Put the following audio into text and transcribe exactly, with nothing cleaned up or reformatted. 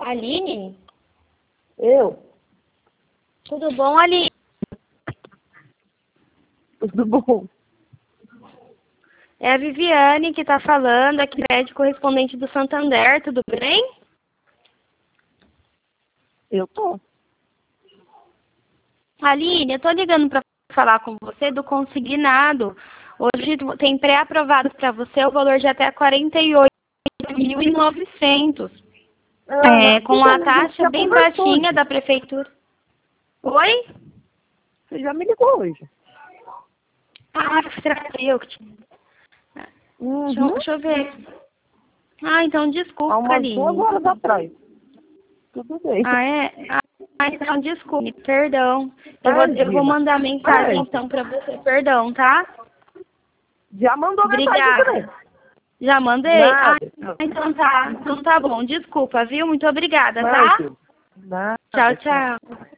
Aline? Eu? Tudo bom, Aline? Tudo bom? É a Viviane que está falando, aqui crédito correspondente do Santander, tudo bem? Eu tô. Aline, eu tô ligando para falar com você do consignado. Hoje tem pré-aprovado para você o valor de até quarenta e oito mil e novecentos. Ah, É, com a então, taxa já bem conversou baixinha hoje. da prefeitura. Oi? Você já me ligou hoje. Ah, será que foi eu que te... Uhum. Deixa, eu- deixa eu ver. Ah, então desculpa, Há umas Aline. duas horas atrás. Tudo bem. Ah, é? Ah, então desculpe, perdão. Eu vou, eu vou Imagina. mandar mensagem É, então para você, perdão, tá? já mandou mensagem também. Obrigada. Já mandei? Ah, Nada. então tá. Então tá bom. Desculpa, viu? Muito obrigada, tá? Imagina. Nada. Tchau, Tchau. tchau.